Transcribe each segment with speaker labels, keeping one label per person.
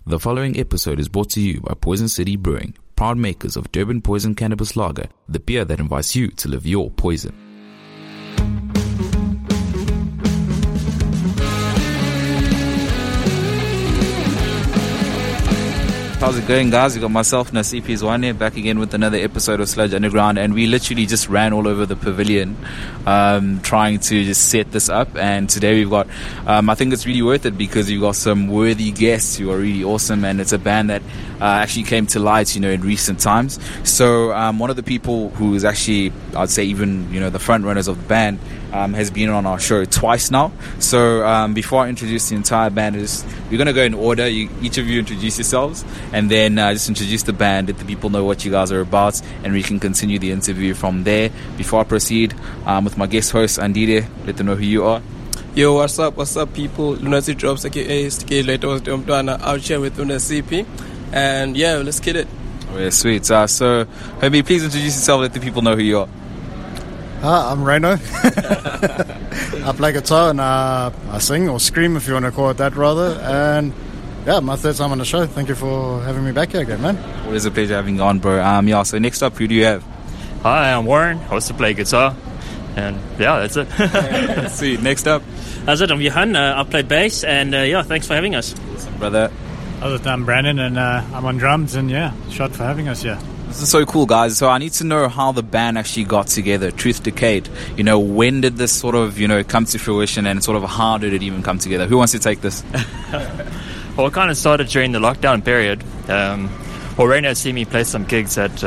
Speaker 1: The following episode is brought to you by Poison City Brewing, proud makers of Durban Poison Cannabis Lager, the beer that invites you to live your poison. How's it going, guys? You got myself, Nasipi Zwane, back again with another episode of Sludge Underground, and we literally just ran all over the pavilion trying to just set this up. And today we've got, I think it's really worth it because we've got some worthy guests who are really awesome, and it's a band that actually came to light, in recent times. So one of the people who is actually, I'd say even, the front runners of the band has been on our show twice now. So before I introduce the entire band, we're going to go in order. Each of you introduce yourselves, and then just introduce the band, let the people know what you guys are about, and we can continue the interview from there. Before I proceed with my guest host, Andile, let them know who you are.
Speaker 2: Yo, what's up, people? Lunacy Drops, aka STK, later was out here with Lunacp. And yeah, let's get it.
Speaker 1: Oh, yeah, sweet. So, Hobie, please introduce yourself, let the people know who you are.
Speaker 3: I'm Reno. I play guitar and I sing or scream, if you want to call it that, rather. And yeah, my third time on the show. Thank you for having me back here again, man.
Speaker 1: Always a pleasure having you on, bro. So next up, who do you have?
Speaker 4: Hi, I'm Warren. I also play guitar. And yeah, that's it.
Speaker 1: Sweet. Next up.
Speaker 5: How's it? I'm Johan. I play bass. And thanks for having us.
Speaker 1: Awesome, brother.
Speaker 6: How's it? I'm Brandon, and I'm on drums. And yeah, shot for having us, yeah.
Speaker 1: This is so cool, guys. So I need to know how the band actually got together. Truth Decade. When did this sort of, come to fruition, and sort of how did it even come together? Who wants to take this?
Speaker 4: Well, it kind of started during the lockdown period. Reno see me play some gigs at,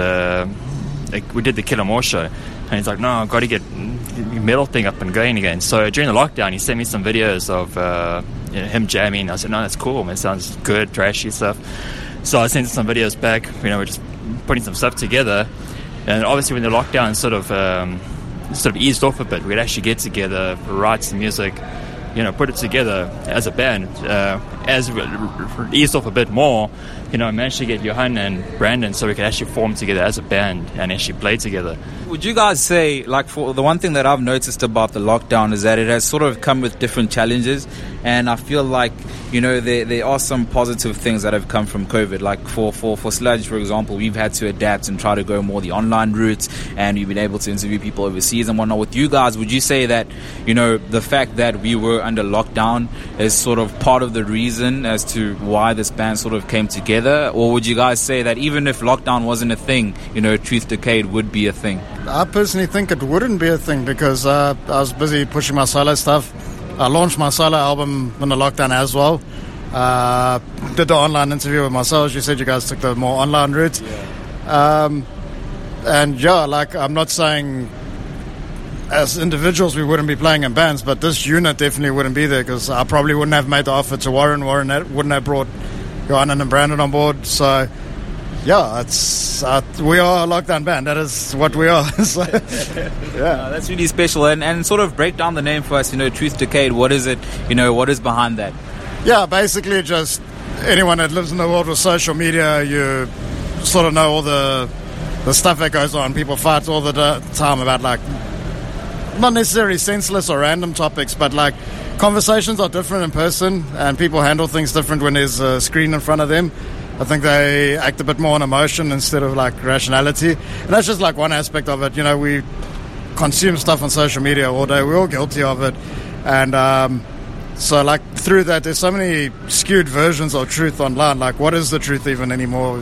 Speaker 4: we did the Kill 'Em All show. And he's like, no, I've got to get the metal thing up and going again. So during the lockdown, he sent me some videos of him jamming. I said, no, that's cool, man. It sounds good, trashy stuff. So I sent some videos back. We're just putting some stuff together. And obviously when the lockdown sort of eased off a bit, we'd actually get together, write some music, put it together as a band. As it eased off a bit more, I managed to get Johan and Brandon so we could actually form together as a band and actually play together.
Speaker 1: Would you guys say, for the one thing that I've noticed about the lockdown is that it has sort of come with different challenges, and I feel like, there are some positive things that have come from COVID. Like for Sludge, for example, we've had to adapt and try to go more the online route, and we've been able to interview people overseas and whatnot. With you guys, would you say that, the fact that we were under lockdown is sort of part of the reason as to why this band sort of came together? Or would you guys say that even if lockdown wasn't a thing, Truth Decade would be a thing?
Speaker 3: I personally think it wouldn't be a thing because I was busy pushing my solo stuff. I launched my solo album in the lockdown as well. Did the online interview with myself. You said you guys took the more online route. Yeah. I'm not saying as individuals we wouldn't be playing in bands, but this unit definitely wouldn't be there because I probably wouldn't have made the offer to Warren. Warren wouldn't have brought Johan and Brandon on board. So yeah, we are a lockdown band. That is what we are. So, yeah,
Speaker 1: that's really special. And sort of break down the name for us. Truth Decade. What is it? What is behind that?
Speaker 3: Yeah, basically just anyone that lives in the world with social media, you sort of know all the stuff that goes on. People fight all the time about not necessarily senseless or random topics, but conversations are different in person, and people handle things different when there's a screen in front of them. I think they act a bit more on emotion instead of rationality. And that's just one aspect of it. We consume stuff on social media all day. We're all guilty of it. And so through that, there's so many skewed versions of truth online. What is the truth even anymore?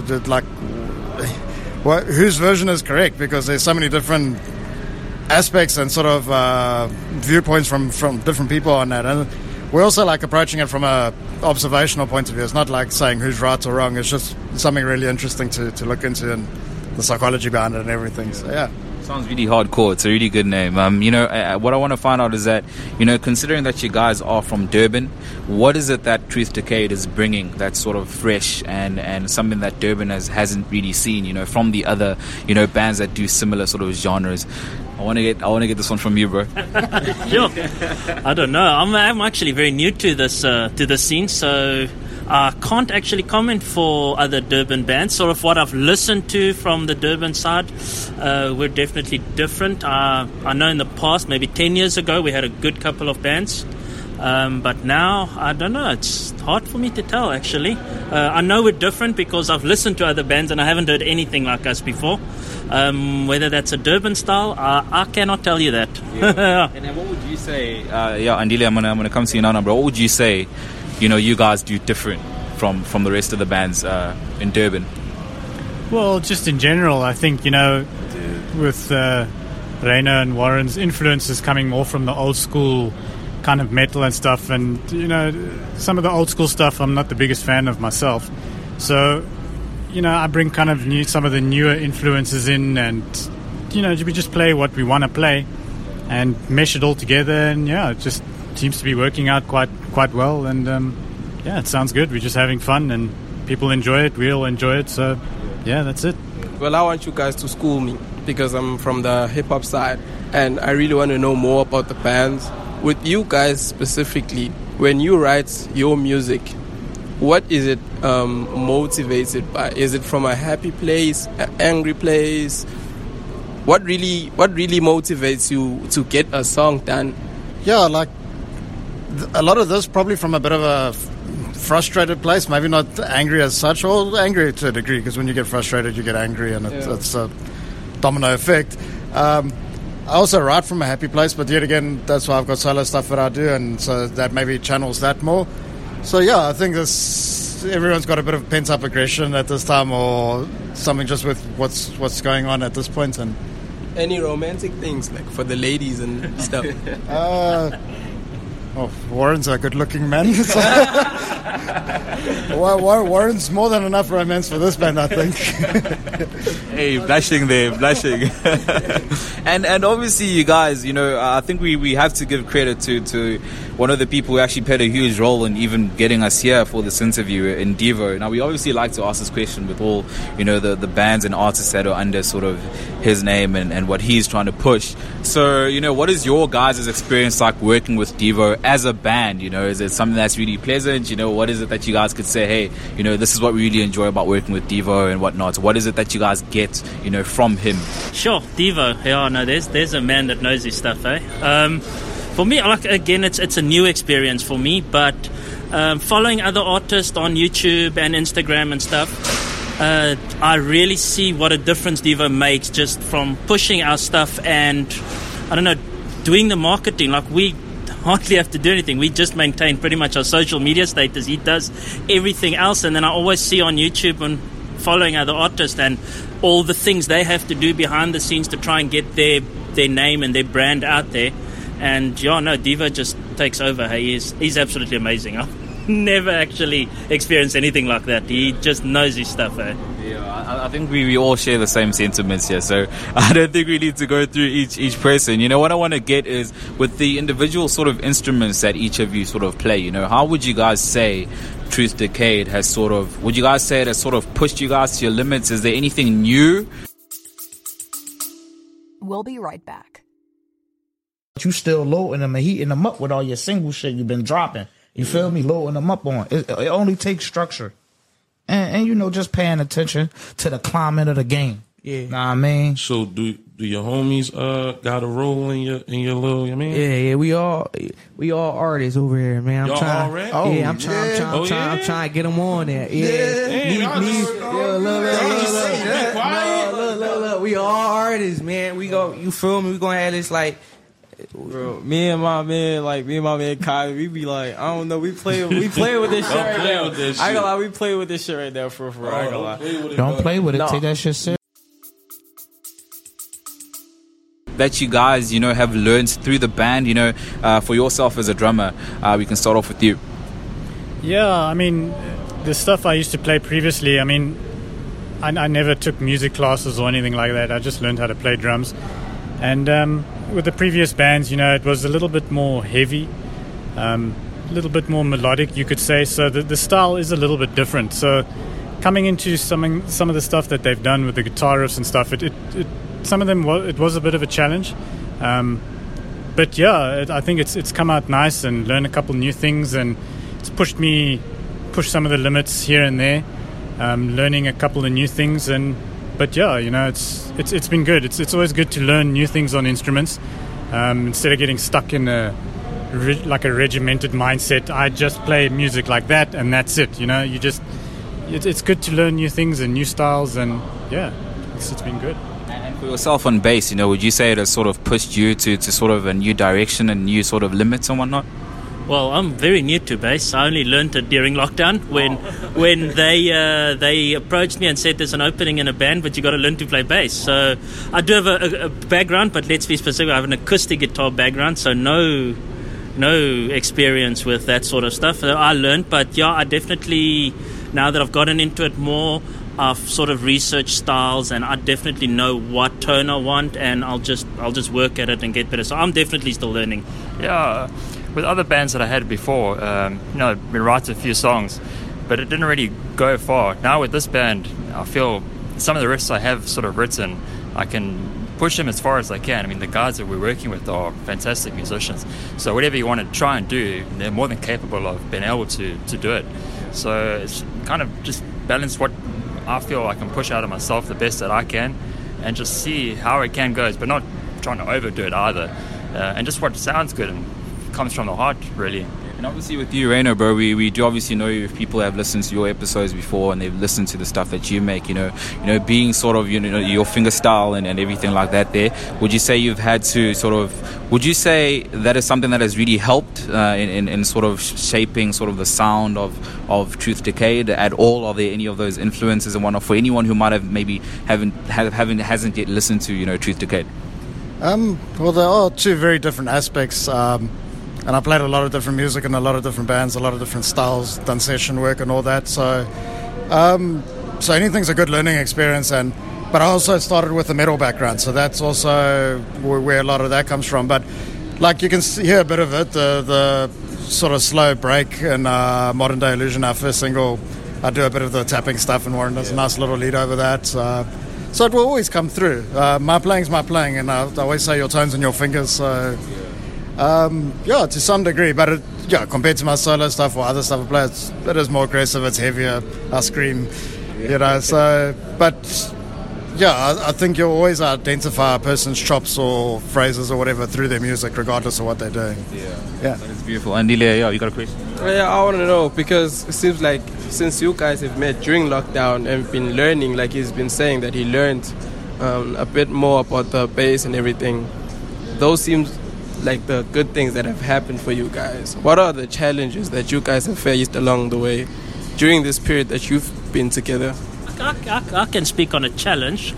Speaker 3: Whose version is correct? Because there's so many different aspects and sort of viewpoints from different people on that. And we're also approaching it from a observational point of view. It's not saying who's right or wrong. It's just something really interesting to look into and the psychology behind it and everything. So yeah.
Speaker 1: Sounds really hardcore. It's a really good name. What I want to find out is that, considering that you guys are from Durban, what is it that Truth Decade is bringing that's sort of fresh and something that Durban hasn't really seen, from the other, bands that do similar sort of genres? I want to get this one from you, bro.
Speaker 5: Sure. I don't know. I'm actually very new to this scene, so I can't actually comment for other Durban bands. Sort of what I've listened to from the Durban side, we're definitely different. I know in the past, maybe 10 years ago, we had a good couple of bands. But now, I don't know, it's hard for me to tell actually. I know we're different because I've listened to other bands and I haven't heard anything like us before. Whether that's a Durban style, I cannot tell you that.
Speaker 1: Yeah. And then what would you say, Andile, I'm gonna come to you now, bro. What would you say, you guys do different from the rest of the bands in Durban?
Speaker 6: Well, just in general, I think, with Rainer and Warren's influences coming more from the old school kind of metal and stuff, and some of the old school stuff I'm not the biggest fan of myself, so I bring kind of some of the newer influences in, and we just play what we want to play and mesh it all together, and it just seems to be working out quite well, and it sounds good. We're just having fun and people enjoy it, we'll enjoy it, so that's it.
Speaker 2: Well, I want you guys to school me because I'm from the hip-hop side and I really want to know more about the bands. With you guys specifically, when you write your music, what is it motivated by? Is it from a happy place, an angry place? What really motivates you to get a song done?
Speaker 3: Yeah, like a lot of this probably from a bit of a frustrated place, maybe not angry as such, or angry to a degree, because when you get frustrated you get angry, and it's a domino effect. I also write from a happy place, but yet again, that's why I've got solo stuff that I do, and so that maybe channels that more. So I think everyone's got a bit of pent-up aggression at this time, or something just with what's going on at this point. And
Speaker 2: any romantic things, like for the ladies and stuff?
Speaker 3: Warren's a good-looking man. Warren's more than enough romance for this band, I think.
Speaker 1: Hey, blushing there, blushing. And obviously, you guys, I think we have to give credit to one of the people who actually played a huge role in even getting us here for this interview, in Devo. Now, we obviously like to ask this question with all, the bands and artists that are under sort of his name and what he's trying to push. So, what is your guys' experience like working with Devo as a band? Is it something that's really pleasant? What is it that you guys could say, hey, this is what we really enjoy about working with Devo and whatnot? What is it that you guys get, from him?
Speaker 5: Sure, Devo. Yeah, no, there's a man that knows his stuff, eh? For me, again, it's a new experience for me, but following other artists on YouTube and Instagram and stuff, I really see what a difference Devo makes just from pushing our stuff and, doing the marketing. Like, we hardly have to do anything. We just maintain pretty much our social media status. He does everything else, and then I always see on YouTube and following other artists and all the things they have to do behind the scenes to try and get their name and their brand out there. And Devo just takes over. Hey, he's absolutely amazing. I've never actually experienced anything like that. He just knows his stuff. Eh?
Speaker 1: Yeah, I think we all share the same sentiments here. So I don't think we need to go through each person. What I want to get is with the individual sort of instruments that each of you sort of play. How would you guys say Truth Decade has would you guys say it has sort of pushed you guys to your limits? Is there anything new?
Speaker 7: We'll be right back.
Speaker 8: You still loading them and heating them up with all your single shit you've been dropping. You feel me? Loading them up on. It only takes structure. And just paying attention to the climate of the game. Yeah. Know what I mean?
Speaker 9: So do your homies got a role in your little,
Speaker 10: Yeah, we all artists over here, man.
Speaker 9: Y'all all right?
Speaker 10: I'm trying to get them on there. Yeah. Look, we all artists, man. You feel me? We gonna have this like,
Speaker 11: bro, me and my man Kai, we be like, I don't know, we play with this shit right now. I ain't gonna lie, we play with this shit right now for real. I ain't gonna lie.
Speaker 8: Don't play with it. Take that shit serious.
Speaker 1: That you guys, have learned through the band, for yourself as a drummer. We can start off with you.
Speaker 6: Yeah, the stuff I used to play previously, I never took music classes or anything like that. I just learned how to play drums. And with the previous bands, it was a little bit more heavy, a little bit more melodic, you could say. So the style is a little bit different. So coming into some of the stuff that they've done with the guitar riffs and stuff, some of them it was a bit of a challenge. But yeah, I think it's come out nice and learned a couple new things, and it's pushed some of the limits here and there, learning a couple of new things. But yeah, it's been good. It's always good to learn new things on instruments, instead of getting stuck in a like a regimented mindset. I just play music like that, and that's it. You know, it's good to learn new things and new styles, and yeah, it's been good.
Speaker 1: And for yourself on bass, you know, would you say it has sort of pushed you to sort of a new direction and new sort of limits and whatnot?
Speaker 5: Well, I'm very new to bass. I only learned it during lockdown when they approached me and said there's an opening in a band, but you got to learn to play bass. So I do have a background, but let's be specific. I have an acoustic guitar background, so no experience with that sort of stuff. So I learned, but yeah, I definitely, now that I've gotten into it more, I've sort of researched styles, and I definitely know what tone I want, and I'll just work at it and get better. So I'm definitely still learning.
Speaker 4: Yeah. With other bands that I had before, I've been writing a few songs, but it didn't really go far. Now with this band, I feel some of the riffs I have sort of written, I can push them as far as I can. I mean, the guys that we're working with are fantastic musicians. So whatever you want to try and do, they're more than capable of being able to do it. So it's kind of just balance what I feel I can push out of myself the best that I can, and just see how it can go, but not trying to overdo it either. And just what sounds good and comes from the heart, really.
Speaker 1: And obviously with you, Reino, bro, we do obviously know you if people have listened to your episodes before and they've listened to the stuff that you make, you know, being sort of, you know, your finger style and everything like that there. Would you say you've had to would you say that is something that has really helped in sort of shaping sort of the sound of Truth Decayed at all? Are there any of those influences and whatnot for anyone who might have maybe hasn't yet listened to, you know, Truth Decayed?
Speaker 3: Well, there are two very different aspects. And I played a lot of different music in a lot of different bands, a lot of different styles, done session work and all that. So anything's a good learning experience. But I also started with a metal background, so that's also where a lot of that comes from. But like you can hear a bit of it, the sort of slow break in Modern Day Illusion, our first single. I do a bit of the tapping stuff, and Warren does a nice little lead over that. So it will always come through. My playing's my playing, and I always say your tones and your fingers. So. To some degree, but compared to my solo stuff or other stuff I play, it is more aggressive, it's heavier, I scream, you know, so, but I think you'll always identify a person's chops or phrases or whatever through their music, regardless of what they're doing. Yeah.
Speaker 1: That is beautiful. And Delia, you got a question?
Speaker 2: Yeah, I want to know, because it seems like since you guys have met during lockdown and been learning, like he's been saying that he learned a bit more about the bass and everything, those seems like the good things that have happened for you guys. What are the challenges that you guys have faced along the way during this period that you've been together?
Speaker 5: I can speak on a challenge.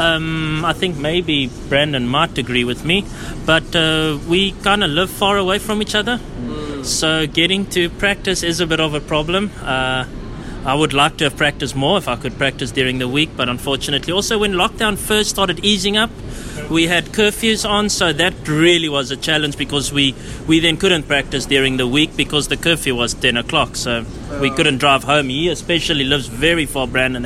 Speaker 5: I think maybe Brandon might agree with me, but we kind of live far away from each other, so getting to practice is a bit of a problem. I would like to have practiced more if I could practice during the week, but unfortunately, also when lockdown first started easing up, we had curfews on, so that really was a challenge, because we then couldn't practice during the week because the curfew was 10 o'clock, so we couldn't drive home. He especially lives very far, Brandon,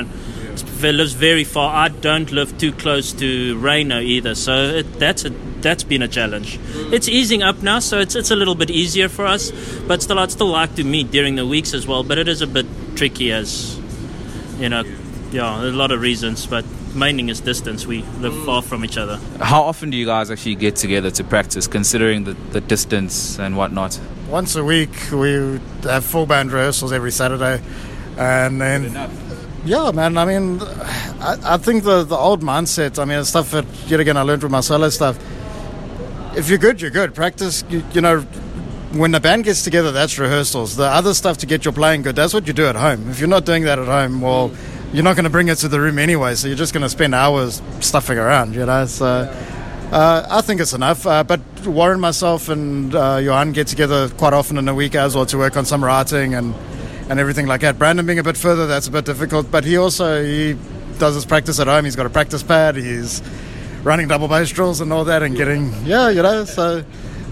Speaker 5: lives very far. I don't live too close to Reino either, so that's been a challenge. It's easing up now, so it's a little bit easier for us, but still, I'd still like to meet during the weeks as well, but it is a bit tricky, as you know, a lot of reasons, but main is distance. We live far from each other.
Speaker 1: How often do you guys actually get together to practice, considering the distance and whatnot?
Speaker 3: Once a week. We have full band rehearsals every Saturday, and then yeah, man, I mean, I think the old mindset, I mean, the stuff that yet again I learned with my solo stuff, if you're good, you're good. Practice, you know, when the band gets together, that's rehearsals. The other stuff to get your playing good, that's what you do at home. If you're not doing that at home, well, you're not going to bring it to the room anyway, so you're just going to spend hours stuffing around, you know. So I think it's enough. But Warren, myself, and Johan get together quite often in a week as well to work on some writing and everything like that. Brandon being a bit further, that's a bit difficult, but he does his practice at home. He's got a practice pad. He's running double bass drills and all that and getting, you know, so...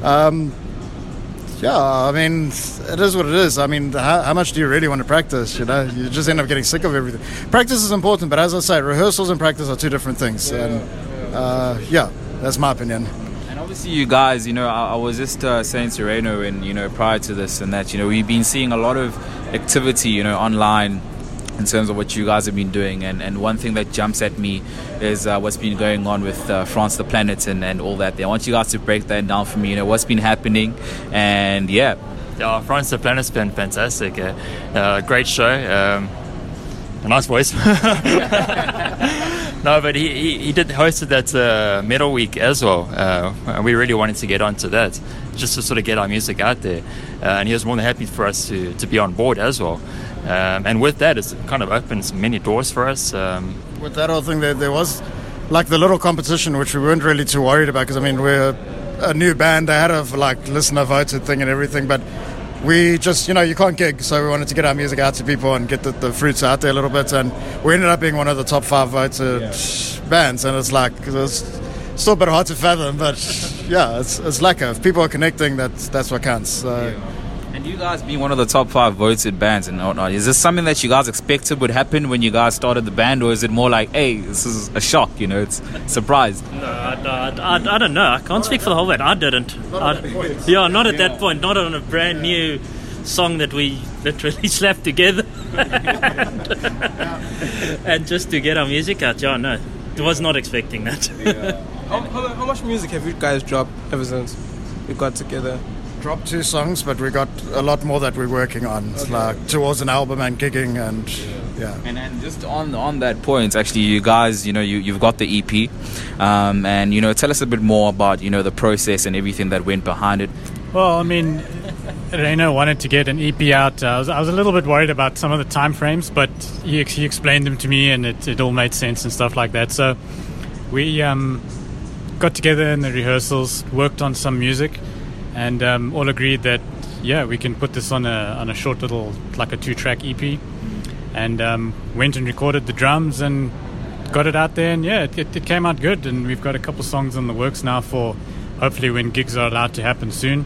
Speaker 3: I mean, it is what it is. I mean, how much do you really want to practice, you know? You just end up getting sick of everything. Practice is important, but as I say, rehearsals and practice are two different things. And, that's my opinion.
Speaker 1: And obviously you guys, you know, I was just saying to Reino, and, you know, prior to this and that, you know, we've been seeing a lot of activity, you know, online in terms of what you guys have been doing. And one thing that jumps at me is what's been going on with France the Planet and all that. I want you guys to break that down for me. You know, what's been happening, and yeah.
Speaker 4: Yeah, France the Planet's been fantastic. Great show. A nice voice. No, but he did hosted that Metal Week as well. And we really wanted to get onto that, just to sort of get our music out there. And he was more than happy for us to be on board as well. And with that, it's kind of opened many doors for us.
Speaker 3: With that whole thing, there was like the little competition, which we weren't really too worried about, because I mean, we're a new band. They had a like listener voted thing and everything, but we just, you know, you can't gig, so we wanted to get our music out to people and get the fruits out there a little bit, and we ended up being one of the top 5 voted bands, and it's like, it's still a bit hard to fathom, but yeah, it's like if people are connecting, that's what counts. So.
Speaker 1: And you guys being one of the top 5 voted bands and whatnot, is this something that you guys expected would happen when you guys started the band, or is it more like, hey, this is a shock, you know, it's a surprise?
Speaker 5: No, I don't know. I can't speak for the whole band. I didn't. Not at that point. Not on a brand new song that we literally slapped together. And just to get our music out. Yeah, no. I was not expecting that.
Speaker 2: How much music have you guys dropped ever since we got together?
Speaker 3: Dropped 2 songs, but we got a lot more that we're working on. It's like towards an album and gigging, and yeah.
Speaker 1: And just on that point, actually, you guys, you know, you've got the EP, and you know, tell us a bit more about, you know, the process and everything that went behind it.
Speaker 6: Well, I mean, Reino wanted to get an EP out. I was a little bit worried about some of the time frames, but he explained them to me, and it all made sense and stuff like that. So we got together in the rehearsals, worked on some music, and all agreed that we can put this on a short little, like a 2-track EP, and went and recorded the drums and got it out there, and it came out good. And we've got a couple songs in the works now for hopefully when gigs are allowed to happen soon,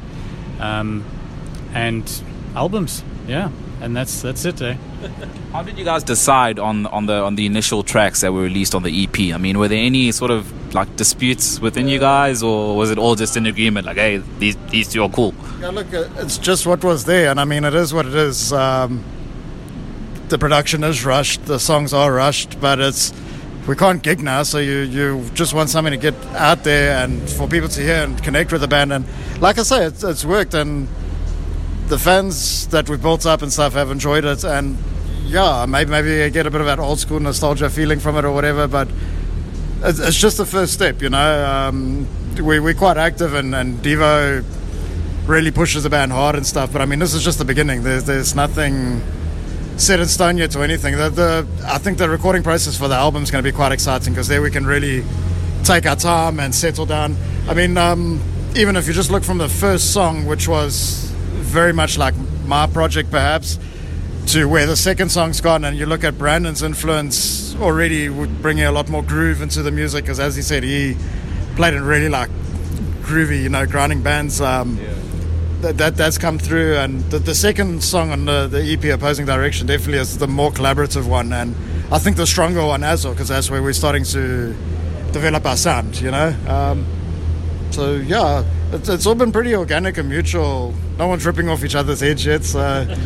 Speaker 6: and albums, and that's it.
Speaker 1: How did you guys decide on the initial tracks that were released on the EP? I mean, were there any sort of like disputes within you guys, or was it all just an agreement like, hey, these 2 are cool?
Speaker 3: Yeah, look, it's just what was there, and I mean, it is what it is. The production is rushed, the songs are rushed, but we can't gig now, so you just want something to get out there and for people to hear and connect with the band. And like I say, it's worked, and the fans that we've built up and stuff have enjoyed it, and maybe I get a bit of that old school nostalgia feeling from it or whatever, but it's just the first step, you know. We're quite active, and Devo really pushes the band hard and stuff, but I mean, this is just the beginning. There's nothing set in stone yet or anything. I think the recording process for the album is going to be quite exciting, because there we can really take our time and settle down. I mean, even if you just look from the first song, which was very much like my project perhaps, to where the second song's gone, and you look at Brandon's influence already would bring a lot more groove into the music, because as he said, he played in really like groovy, you know, grinding bands. That's come through, and the second song on the EP, Opposing Direction, definitely is the more collaborative one, and I think the stronger one as well, because that's where we're starting to develop our sound, you know. So yeah, it's all been pretty organic and mutual. No one's ripping off each other's heads yet, so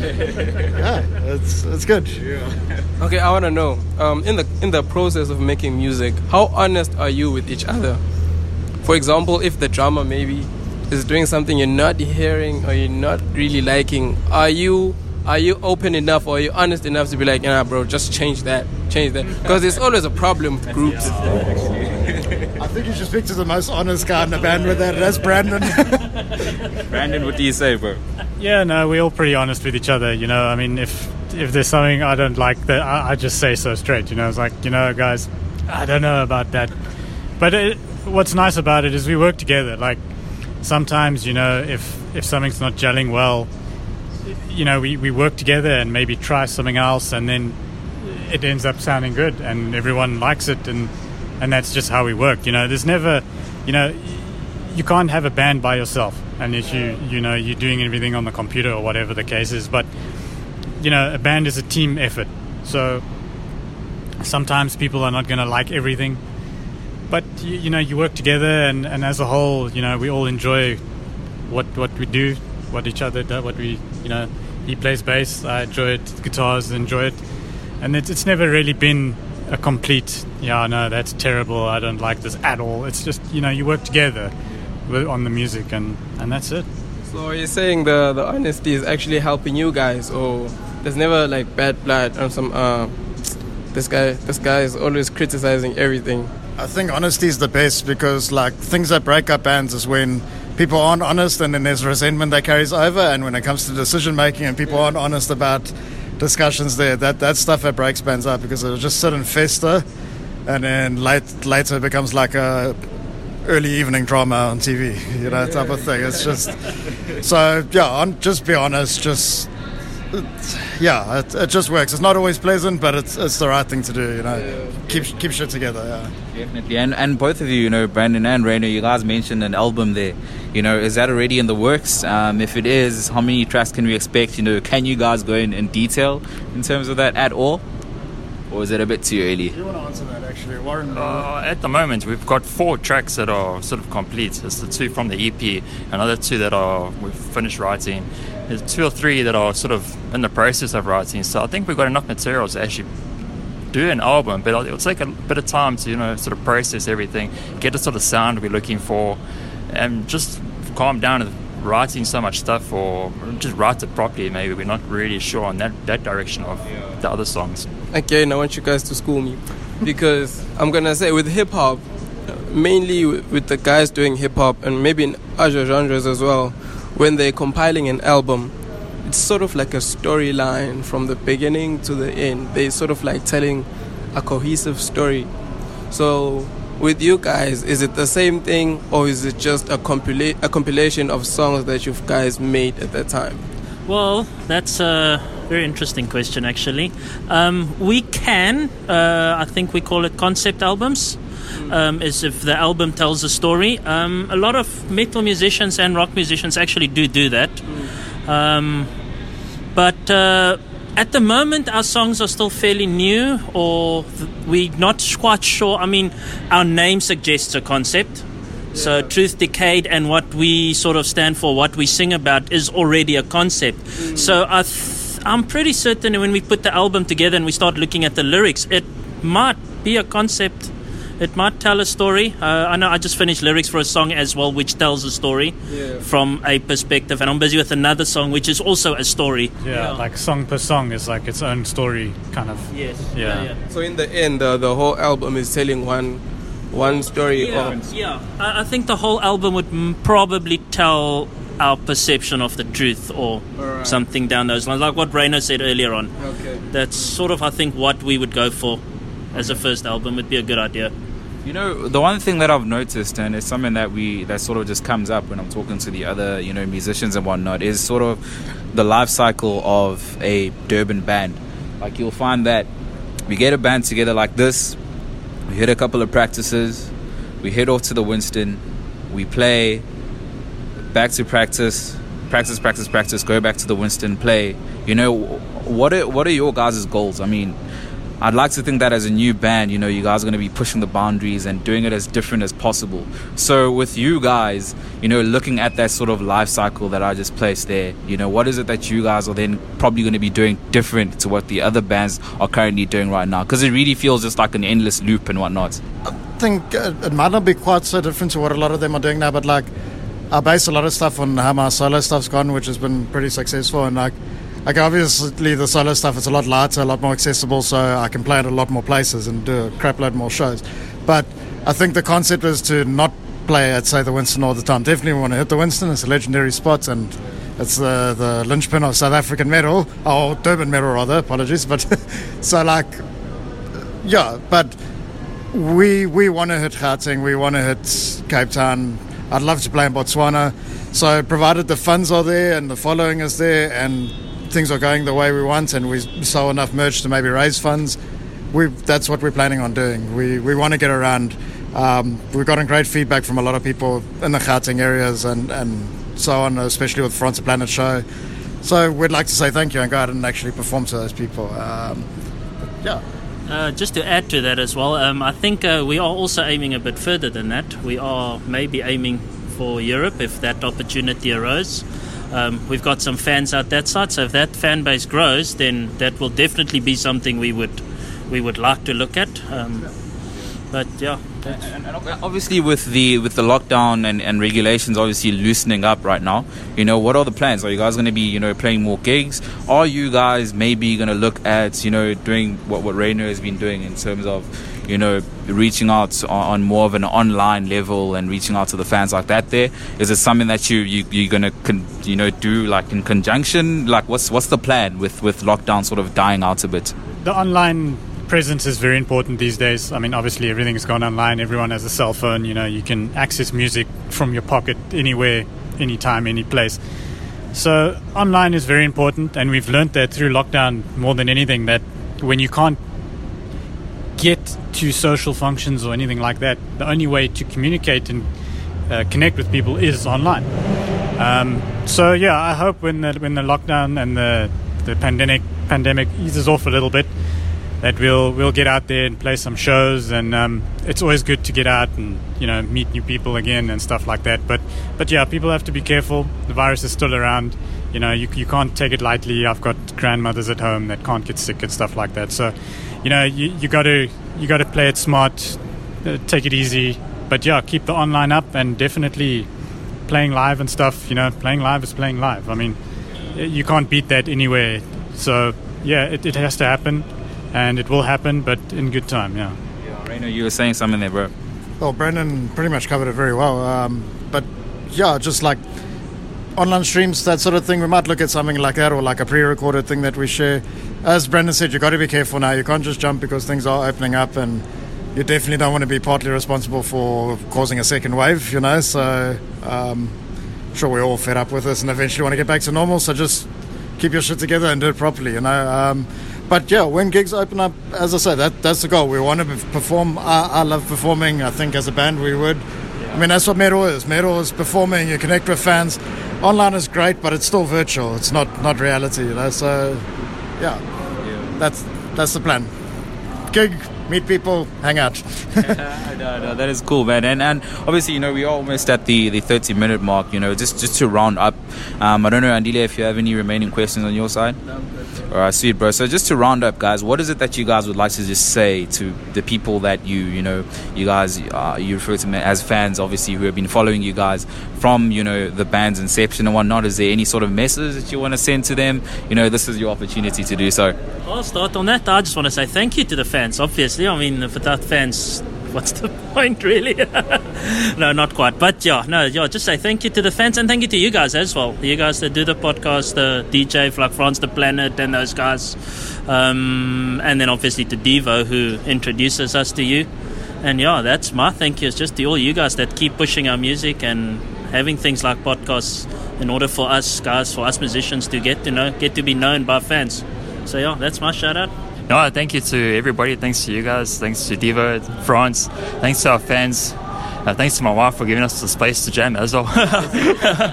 Speaker 3: it's good.
Speaker 2: Okay, I want to know, in the process of making music, how honest are you with each other? For example, if the drummer maybe is doing something you're not hearing or you're not really liking, are you open enough, or are you honest enough to be like, bro, just change that, because there's always a problem with groups.
Speaker 3: I think you should speak to the most honest guy in the band with that. That's Brandon.
Speaker 1: Brandon, what do you say, bro?
Speaker 6: Yeah, no, we're all pretty honest with each other, you know. I mean, if there's something I don't like, that I just say so straight, you know. It's like, you know, guys, I don't know about that. But what's nice about it is we work together. Like, sometimes, you know, if something's not gelling well, you know, we work together and maybe try something else, and then it ends up sounding good and everyone likes it, and that's just how we work. You know, there's never, you know, you can't have a band by yourself, and if you're doing everything on the computer or whatever the case is. But, you know, a band is a team effort, so sometimes people are not going to like everything, but you know, you work together, and as a whole, you know, we all enjoy what we do, what each other do, what we, you know, he plays bass, I enjoy it, guitars, enjoy it, and it's never really been a complete, yeah, no, that's terrible, I don't like this at all. It's just, you work together on the music, and that's it.
Speaker 2: So are you saying the honesty is actually helping you guys, or there's never like bad blood or some this guy is always criticizing everything?
Speaker 3: I think honesty is the best, because like things that break up bands is when people aren't honest, and then there's resentment that carries over, and when it comes to decision making and people aren't honest about discussions there, that's stuff that breaks bands up, because it'll just sit and fester, and then later it becomes like a early evening drama on TV, type of thing. It's just so just be honest. It just works. It's not always pleasant, but it's the right thing to do. Keep shit together. Yeah,
Speaker 1: definitely. And both of you, Brandon and Rainer, you guys mentioned an album there. Is that already in the works? If it is, how many tracks can we expect? Can you guys go in detail in terms of that at all? Or is it a bit too early?
Speaker 3: Do you want to answer that, actually, Warren?
Speaker 4: At the moment, we've got 4 tracks that are sort of complete. It's the 2 from the EP, another 2 that we've finished writing. There's 2 or 3 that are sort of in the process of writing. So I think we've got enough material to actually do an album, but it'll take a bit of time to, sort of process everything, get the sort of sound we're looking for, and just calm down with writing so much stuff, or just write it properly. Maybe we're not really sure on that direction of the other songs.
Speaker 2: Again, I want you guys to school me, because I'm gonna say with hip hop, mainly with the guys doing hip hop and maybe in other genres as well, when they're compiling an album, it's sort of like a storyline from the beginning to the end. They're sort of like telling a cohesive story. So with you guys, is it the same thing, or is it just a compilation of songs that you guys made at that time?
Speaker 5: Well, that's a very interesting question, actually. We can, I think we call it concept albums, as if the album tells a story. A lot of metal musicians and rock musicians actually do that. But at the moment, our songs are still fairly new, or we're not quite sure. I mean, our name suggests a concept. So Truth Decayed and what we sort of stand for, what we sing about, is already a concept. So I'm pretty certain when we put the album together and we start looking at the lyrics, it might be a concept. It might tell a story. I know I just finished lyrics for a song as well, which tells a story from a perspective. And I'm busy with another song, which is also a story.
Speaker 6: Yeah, like song per song is like its own story, kind of.
Speaker 5: Yes.
Speaker 6: Yeah.
Speaker 2: So in the end, the whole album is telling one story.
Speaker 5: I think the whole album would probably tell our perception of the truth, or something down those lines, like what Rainer said earlier on.
Speaker 2: Okay.
Speaker 5: That's sort of, I think, what we would go for as a first album. Would be a good idea.
Speaker 1: The one thing that I've noticed, and it's something that sort of just comes up when I'm talking to the other, musicians and whatnot, is sort of the life cycle of a Durban band. Like, you'll find that we get a band together like this, we hit a couple of practices, we head off to the Winston, we play, back to practice, go back to the Winston, play. What are your guys' goals? I mean, I'd like to think that as a new band, you guys are going to be pushing the boundaries and doing it as different as possible. So with you guys, looking at that sort of life cycle that I just placed there, what is it that you guys are then probably going to be doing different to what the other bands are currently doing right now? Because it really feels just like an endless loop and whatnot.
Speaker 3: I think it might not be quite so different to what a lot of them are doing now, but like I base a lot of stuff on how my solo stuff's gone, which has been pretty successful, and like obviously the solo stuff is a lot lighter, a lot more accessible, so I can play at a lot more places and do a crap load more shows. But I think the concept is to not play at, say, the Winston all the time. Definitely want to hit the Winston. It's a legendary spot, and it's the linchpin of South African metal, or Durban metal rather, apologies. But so but we want to hit Gauteng, we want to hit Cape Town. I'd love to play in Botswana. So provided the funds are there and the following is there and things are going the way we want, and we sell enough merch to maybe raise funds, that's what we're planning on doing. We want to get around. We've gotten great feedback from a lot of people in the Gauteng areas and so on, especially with France Planet show. So we'd like to say thank you and go out and actually perform to those people.
Speaker 5: Just to add to that as well, I think we are also aiming a bit further than that. We are maybe aiming for Europe if that opportunity arose. we've got some fans out that side. So if that fan base grows, then that will definitely be something we would like to look at. But yeah.
Speaker 1: And obviously with the lockdown and regulations obviously loosening up right now, what are the plans? Are you guys going to be playing more gigs? Are you guys maybe going to look at doing what Rainer has been doing in terms of reaching out on more of an online level and reaching out to the fans like that? There is it something that you're going to do like in conjunction? Like what's the plan with lockdown sort of dying out a bit?
Speaker 6: The online presence is very important these days. I mean, obviously everything's gone online. Everyone has a cell phone. You can access music from your pocket anywhere, anytime, any place. So online is very important, and we've learned that through lockdown more than anything, that when you can't get to social functions or anything like that, the only way to communicate and connect with people is online. So yeah, I hope when the lockdown and the pandemic eases off a little bit, that we'll get out there and play some shows, and it's always good to get out and meet new people again and stuff like that. But yeah, people have to be careful. The virus is still around. You can't take it lightly. I've got grandmothers at home that can't get sick and stuff like that. So you got to play it smart, take it easy. But yeah, keep the online up, and definitely playing live and stuff. Playing live is playing live. I mean, you can't beat that anywhere. So yeah, it has to happen. And it will happen, but in good time, yeah.
Speaker 1: Rainer, you were saying something there, bro.
Speaker 3: Well, Brendan pretty much covered it very well. But yeah, just like online streams, that sort of thing, we might look at something like that, or like a pre-recorded thing that we share. As Brendan said, you've got to be careful now. You can't just jump because things are opening up, and you definitely don't want to be partly responsible for causing a second wave, So sure we're all fed up with this and eventually want to get back to normal, so just keep your shit together and do it properly, But yeah, when gigs open up, as I say, that's the goal. We want to perform. I love performing. I think as a band we would. I mean, that's what metal is. Metal is performing. You connect with fans. Online is great, but it's still virtual. It's not reality, So yeah, that's the plan. Gig, meet people, hang out.
Speaker 1: No, that is cool, man. And obviously, we're almost at the 30-minute mark. Just to round up. I don't know, Andile, if you have any remaining questions on your side. All right, sweet, bro. So just to round up, guys, what is it that you guys would like to just say to the people that you guys you refer to them as fans, obviously, who have been following you guys from the band's inception and whatnot? Is there any sort of message that you want to send to them? This is your opportunity to do so.
Speaker 5: I'll start on that. I just want to say thank you to the fans. Obviously, I mean, without fans, what's the point, really? No, not quite. But just say thank you to the fans, and thank you to you guys as well. You guys that do the podcast, the DJ, like France the Planet, and those guys. And then obviously to Devo, who introduces us to you. And that's my thank you. It's just to all you guys that keep pushing our music and having things like podcasts in order for us guys, for us musicians to get to be known by fans. So that's my shout out.
Speaker 4: No, thank you to everybody. Thanks to you guys. Thanks to Devo, France. Thanks to our fans. Thanks to my wife for giving us the space to jam as well.
Speaker 3: Shout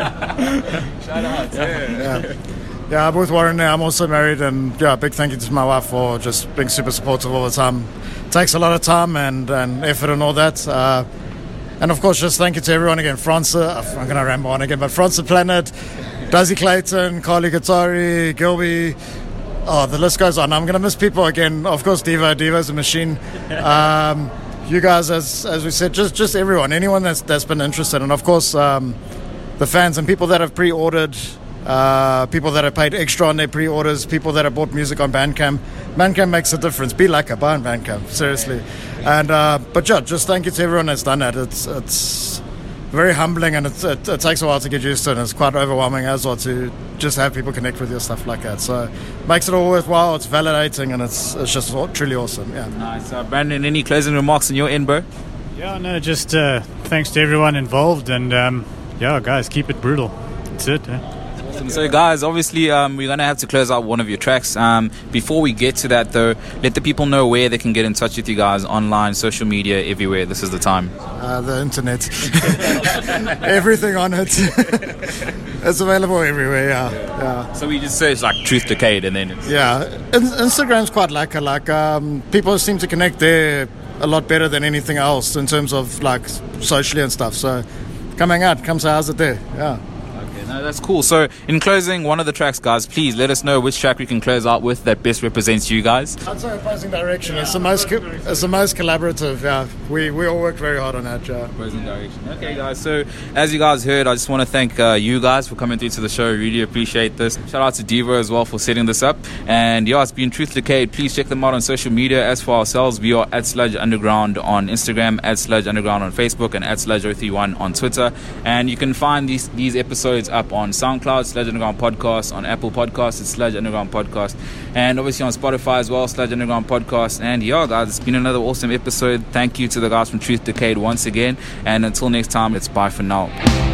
Speaker 3: out. Yeah, I'm with Warren now. I'm also married, and big thank you to my wife for just being super supportive all the time. It takes a lot of time and effort and all that. And of course, just thank you to everyone again. France, I'm going to ramble on again, but France the Planet, Dazzy Clayton, Carly Guittari, Gilby. Oh, the list goes on. I'm going to miss people again. Of course, Devo's a machine. You guys, as we said, just everyone, anyone that's been interested, and of course the fans and people that have pre-ordered, people that have paid extra on their pre-orders, people that have bought music on Bandcamp. Bandcamp makes a difference. Be like a buy on Bandcamp, seriously. And but just thank you to everyone that's done that. It's very humbling, and it takes a while to get used to it, and it's quite overwhelming as well to just have people connect with your stuff like that. So it makes it all worthwhile. It's validating, and it's just truly awesome. Yeah.
Speaker 1: Nice. Brandon, any closing remarks on your end, bro?
Speaker 6: Yeah, no, just thanks to everyone involved, and guys, keep it brutal. That's it.
Speaker 1: So guys, obviously we're going to have to close out one of your tracks. Before we get to that though, let the people know where they can get in touch with you guys online, social media, everywhere. This is the time.
Speaker 3: The internet. Everything on it. It's available everywhere, yeah.
Speaker 1: So we just search like Truth Decade and then it's...
Speaker 3: Yeah, Instagram's quite like people seem to connect there a lot better than anything else in terms of like socially and stuff. So come hang out, come say how's it there, yeah.
Speaker 1: No, that's cool. So, in closing, one of the tracks, guys, please let us know which track we can close out with that best represents you guys.
Speaker 3: I'd say Opposing Direction. It's the most collaborative. Yeah, we all worked very hard on that.
Speaker 1: Opposing Direction. Okay, guys. So, as you guys heard, I just want to thank you guys for coming through to the show. Really appreciate this. Shout out to Devo as well for setting this up. And yeah, it's been Truth Decade. Please check them out on social media. As for ourselves, we are at Sludge Underground on Instagram, at Sludge Underground on Facebook, and at Sludge031 on Twitter. And you can find these episodes up on SoundCloud, Sludge Underground Podcast, on Apple Podcasts, it's Sludge Underground Podcast, and obviously on Spotify as well, Sludge Underground Podcast. And yeah, guys, it's been another awesome episode. Thank you to the guys from Truth Decade once again. And until next time, it's bye for now.